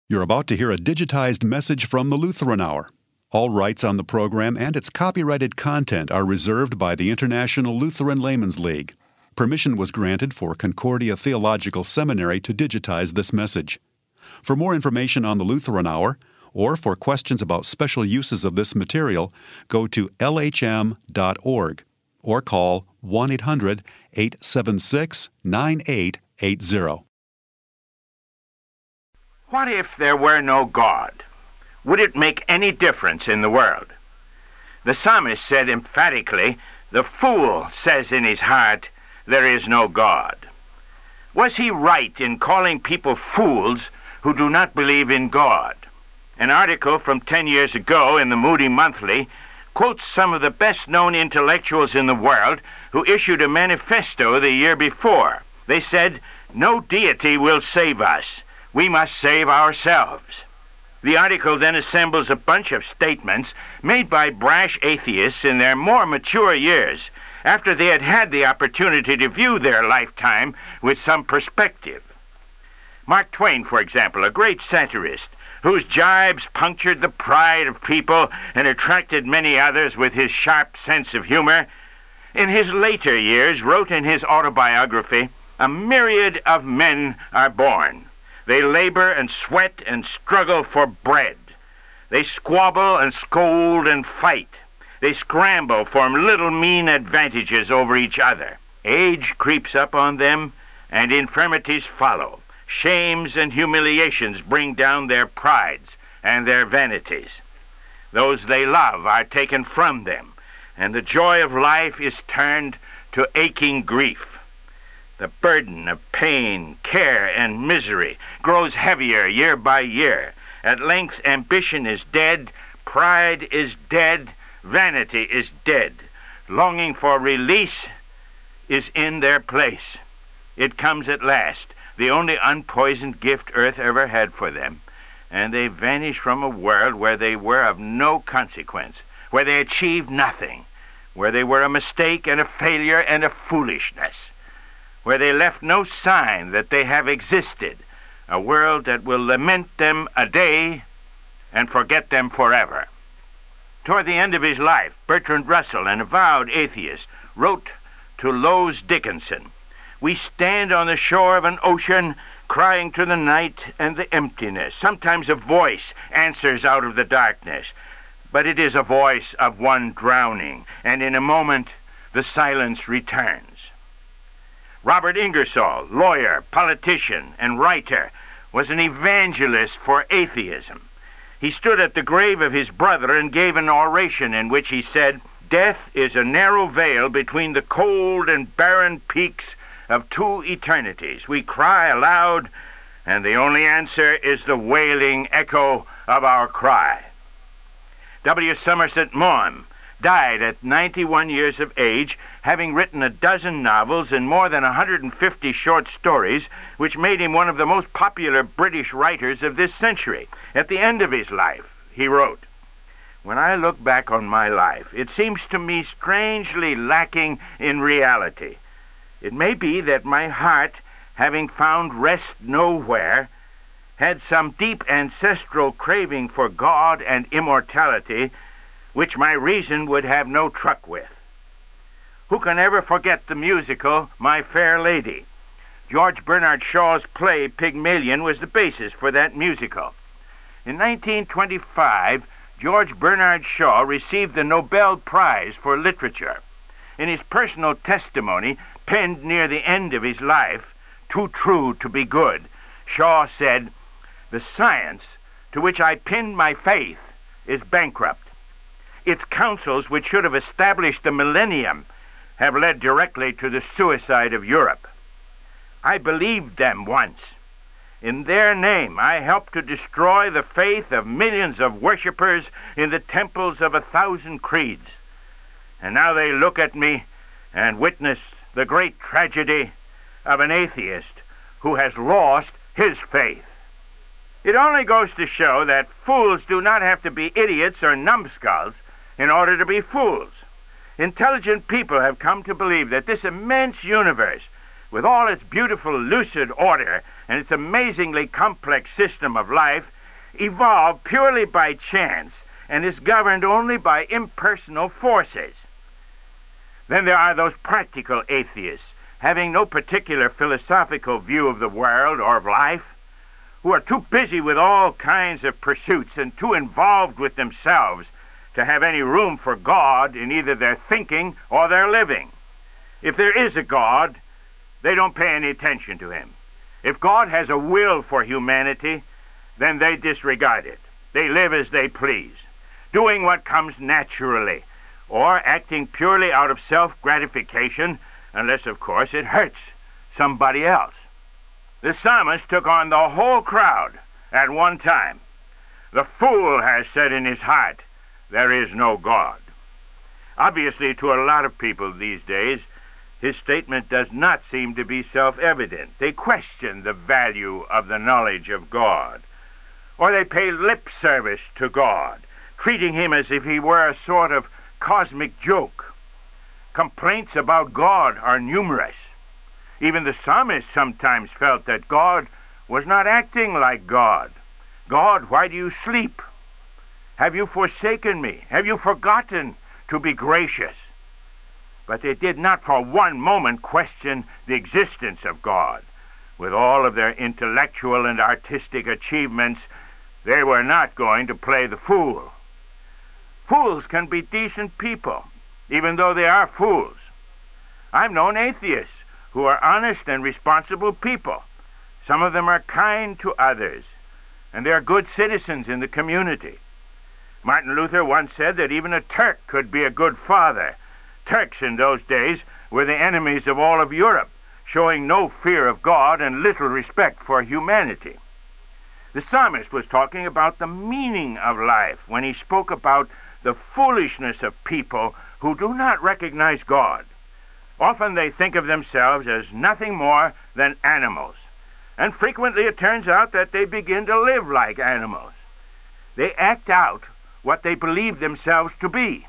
You're about to hear a digitized message from the Lutheran Hour. All rights on the program and its copyrighted content are reserved by the International Lutheran Laymen's League. Permission was granted for Concordia Theological Seminary to digitize this message. For more information on the Lutheran Hour, or for questions about special uses of this material, go to lhm.org or call 1-800-876-9880. What if there were no God? Would it make any difference in the world? The psalmist said emphatically, "The fool says in his heart, there is no God." Was he right in calling people fools who do not believe in God? An article from 10 years ago in the Moody Monthly quotes some of the best-known intellectuals in the world who issued a manifesto the year before. They said, "No deity will save us. We must save ourselves." The article then assembles a bunch of statements made by brash atheists in their more mature years, after they had had the opportunity to view their lifetime with some perspective. Mark Twain, for example, a great satirist, whose jibes punctured the pride of people and attracted many others with his sharp sense of humor, in his later years wrote in his autobiography, "A myriad of men are born. They labor and sweat and struggle for bread. They squabble and scold and fight. They scramble for little mean advantages over each other. Age creeps up on them, and infirmities follow. Shames and humiliations bring down their prides and their vanities. Those they love are taken from them, and the joy of life is turned to aching grief. The burden of pain, care, and misery grows heavier year by year. At length, ambition is dead, pride is dead, vanity is dead. Longing for release is in their place. It comes at last, the only unpoisoned gift earth ever had for them, and they vanish from a world where they were of no consequence, where they achieved nothing, where they were a mistake and a failure and a foolishness, where they left no sign that they have existed, a world that will lament them a day and forget them forever." Toward the end of his life, Bertrand Russell, an avowed atheist, wrote to Lowes Dickinson, "We stand on the shore of an ocean, crying to the night and the emptiness. Sometimes a voice answers out of the darkness, but it is a voice of one drowning, and in a moment the silence returns." Robert Ingersoll, lawyer, politician, and writer, was an evangelist for atheism. He stood at the grave of his brother and gave an oration in which he said, "Death is a narrow veil between the cold and barren peaks of two eternities. We cry aloud, and the only answer is the wailing echo of our cry." W. Somerset Maugham died at 91 years of age, having written a dozen novels and more than 150 short stories, which made him one of the most popular British writers of this century. At the end of his life, he wrote, "When I look back on my life, it seems to me strangely lacking in reality. It may be that my heart, having found rest nowhere, had some deep ancestral craving for God and immortality, which my reason would have no truck with." Who can ever forget the musical My Fair Lady? George Bernard Shaw's play Pygmalion was the basis for that musical. In 1925, George Bernard Shaw received the Nobel Prize for Literature. In his personal testimony, penned near the end of his life, "Too True to Be Good," Shaw said, "The science to which I pinned my faith is bankrupt. Its counsels, which should have established the millennium, have led directly to the suicide of Europe. I believed them once. In their name, I helped to destroy the faith of millions of worshippers in the temples of 1,000 creeds. And now they look at me and witness the great tragedy of an atheist who has lost his faith." It only goes to show that fools do not have to be idiots or numbskulls in order to be fools. Intelligent people have come to believe that this immense universe, with all its beautiful lucid order and its amazingly complex system of life, evolved purely by chance and is governed only by impersonal forces. Then there are those practical atheists, having no particular philosophical view of the world or of life, who are too busy with all kinds of pursuits and too involved with themselves to have any room for God in either their thinking or their living. If there is a God, they don't pay any attention to him. If God has a will for humanity, then they disregard it. They live as they please, doing what comes naturally, or acting purely out of self-gratification, unless, of course, it hurts somebody else. The psalmist took on the whole crowd at one time. The fool has said in his heart, "There is no God." Obviously, to a lot of people these days, his statement does not seem to be self-evident. They question the value of the knowledge of God, or they pay lip service to God, treating him as if he were a sort of cosmic joke. Complaints about God are numerous. Even the psalmist sometimes felt that God was not acting like God. "God, why do you sleep? Have you forsaken me? Have you forgotten to be gracious?" But they did not for one moment question the existence of God. With all of their intellectual and artistic achievements, they were not going to play the fool. Fools can be decent people, even though they are fools. I've known atheists who are honest and responsible people. Some of them are kind to others, and they are good citizens in the community. Martin Luther once said that even a Turk could be a good father. Turks in those days were the enemies of all of Europe, showing no fear of God and little respect for humanity. The psalmist was talking about the meaning of life when he spoke about the foolishness of people who do not recognize God. Often they think of themselves as nothing more than animals, and frequently it turns out that they begin to live like animals. They act out what they believe themselves to be.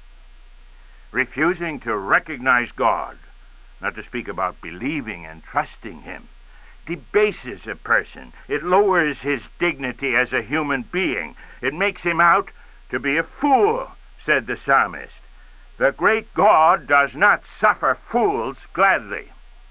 Refusing to recognize God, not to speak about believing and trusting him, debases a person. It lowers his dignity as a human being. It makes him out to be a fool, said the psalmist. The great God does not suffer fools gladly.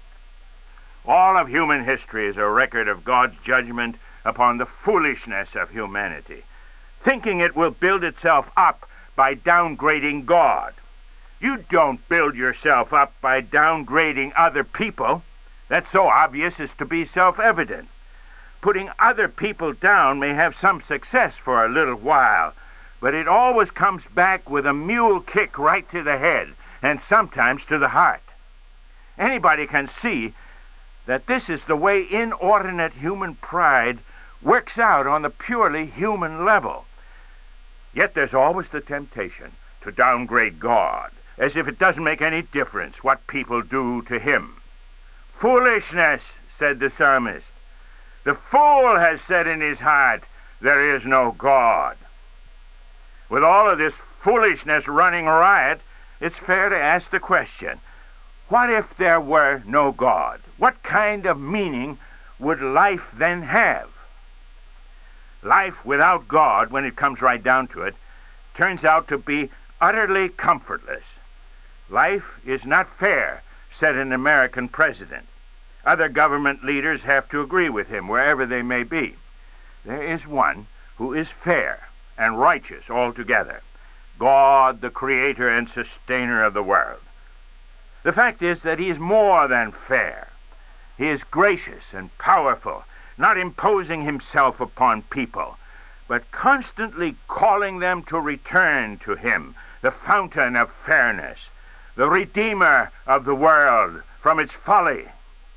All of human history is a record of God's judgment upon the foolishness of humanity, thinking it will build itself up by downgrading God. You don't build yourself up by downgrading other people. That's so obvious as to be self-evident. Putting other people down may have some success for a little while, but it always comes back with a mule kick right to the head, and sometimes to the heart. Anybody can see that this is the way inordinate human pride works out on the purely human level. Yet there's always the temptation to downgrade God, as if it doesn't make any difference what people do to him. "Foolishness," said the psalmist. "The fool has said in his heart, 'There is no God.'" With all of this foolishness running riot, it's fair to ask the question, what if there were no God? What kind of meaning would life then have? Life without God, when it comes right down to it, turns out to be utterly comfortless. "Life is not fair," said an American president. Other government leaders have to agree with him wherever they may be. There is one who is fair and righteous altogether, God, the creator and sustainer of the world. The fact is that he is more than fair. He is gracious and powerful, not imposing himself upon people, but constantly calling them to return to him, the fountain of fairness, the redeemer of the world from its folly.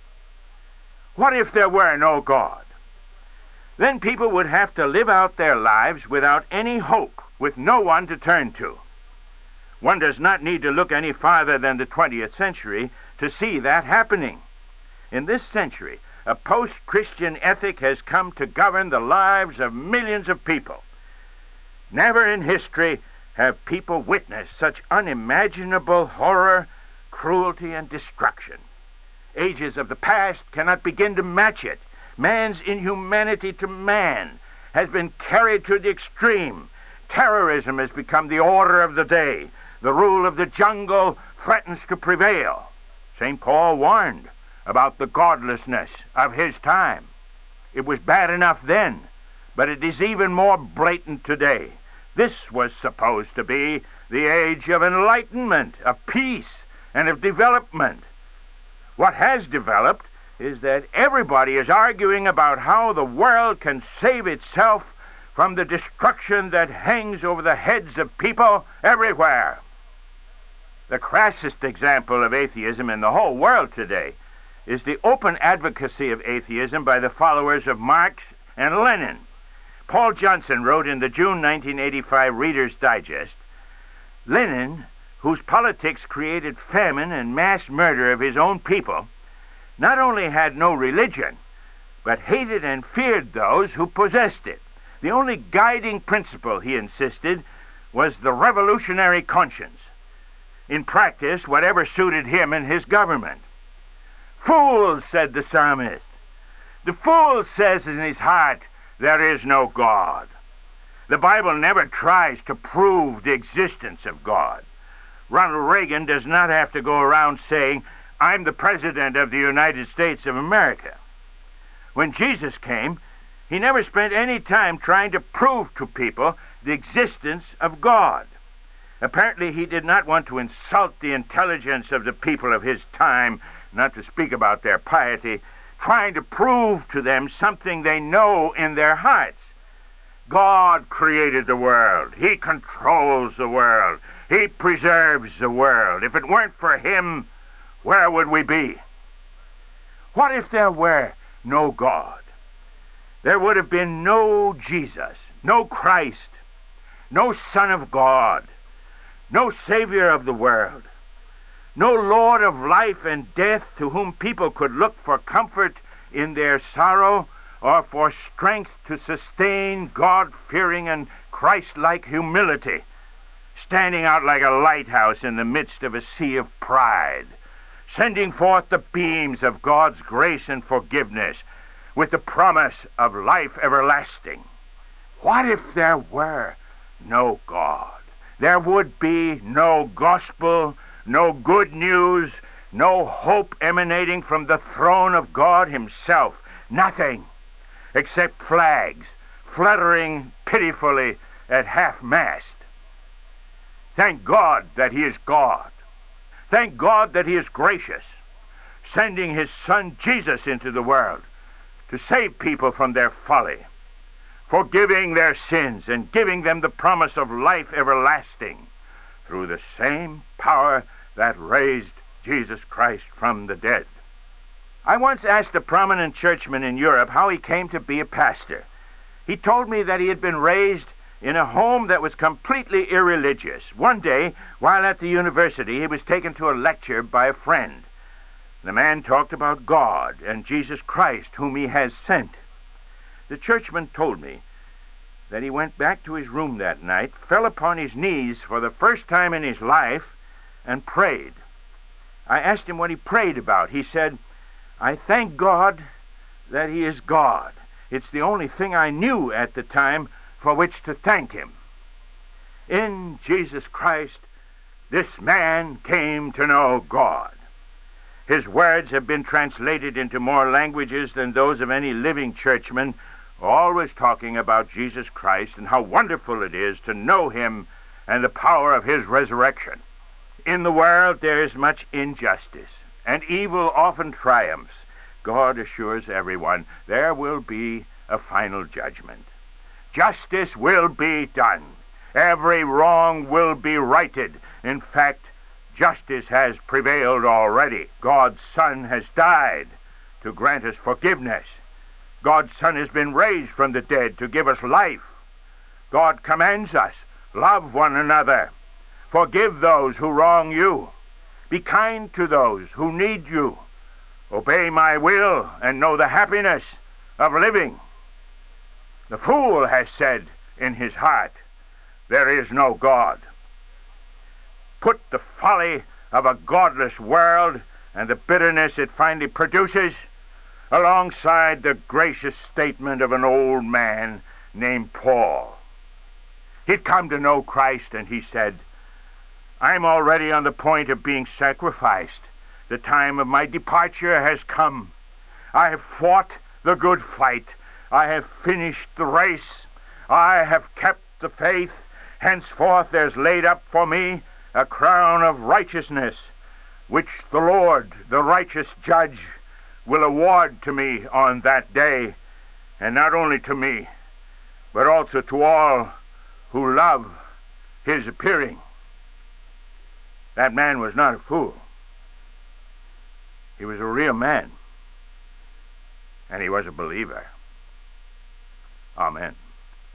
What if there were no God? Then people would have to live out their lives without any hope, with no one to turn to. One does not need to look any farther than the 20th century to see that happening. In this century, a post-Christian ethic has come to govern the lives of millions of people. Never in history have people witnessed such unimaginable horror, cruelty, and destruction. Ages of the past cannot begin to match it. Man's inhumanity to man has been carried to the extreme. Terrorism has become the order of the day. The rule of the jungle threatens to prevail. St. Paul warned about the godlessness of his time. It was bad enough then, but it is even more blatant today. This was supposed to be the age of enlightenment, of peace, and of development. What has developed is that everybody is arguing about how the world can save itself from the destruction that hangs over the heads of people everywhere. The crassest example of atheism in the whole world today is the open advocacy of atheism by the followers of Marx and Lenin. Paul Johnson wrote in the June 1985 Reader's Digest, Lenin, whose politics created famine and mass murder of his own people, not only had no religion, but hated and feared those who possessed it. The only guiding principle, he insisted, was the revolutionary conscience. In practice, whatever suited him and his government. Fools, said the psalmist. The fool says in his heart, there is no God. The Bible never tries to prove the existence of God. Ronald Reagan does not have to go around saying, I'm the President of the United States of America. When Jesus came, he never spent any time trying to prove to people the existence of God. Apparently, he did not want to insult the intelligence of the people of his time, not to speak about their piety, trying to prove to them something they know in their hearts. God created the world. He controls the world. He preserves the world. If it weren't for him, where would we be? What if there were no God? There would have been no Jesus, no Christ, no Son of God, no Savior of the world, no Lord of life and death to whom people could look for comfort in their sorrow or for strength to sustain God-fearing and Christ-like humility, standing out like a lighthouse in the midst of a sea of pride, sending forth the beams of God's grace and forgiveness with the promise of life everlasting. What if there were no God? There would be no gospel, no good news, no hope emanating from the throne of God himself. Nothing except flags fluttering pitifully at half-mast. Thank God that he is God. Thank God that he is gracious, sending his Son Jesus into the world to save people from their folly, forgiving their sins and giving them the promise of life everlasting through the same power that raised Jesus Christ from the dead. I once asked a prominent churchman in Europe how he came to be a pastor. He told me that he had been raised in a home that was completely irreligious. One day, while at the university, he was taken to a lecture by a friend. The man talked about God and Jesus Christ, whom he has sent. The churchman told me that he went back to his room that night, fell upon his knees for the first time in his life, and prayed. I asked him what he prayed about. He said, I thank God that he is God. It's the only thing I knew at the time for which to thank him. In Jesus Christ, this man came to know God. His words have been translated into more languages than those of any living churchman, always talking about Jesus Christ and how wonderful it is to know him and the power of his resurrection. In the world there is much injustice, and evil often triumphs. God assures everyone there will be a final judgment. Justice will be done. Every wrong will be righted. In fact, justice has prevailed already. God's Son has died to grant us forgiveness. God's Son has been raised from the dead to give us life. God commands us, love one another. Forgive those who wrong you. Be kind to those who need you. Obey my will and know the happiness of living. The fool has said in his heart, there is no God. Put the folly of a godless world and the bitterness it finally produces alongside the gracious statement of an old man named Paul. He'd come to know Christ, and he said, I'm already on the point of being sacrificed. The time of my departure has come. I have fought the good fight. I have finished the race. I have kept the faith. Henceforth there's laid up for me a crown of righteousness, which the Lord, the righteous judge, will award to me on that day, and not only to me, but also to all who love his appearing. That man was not a fool. He was a real man, and he was a believer. Amen.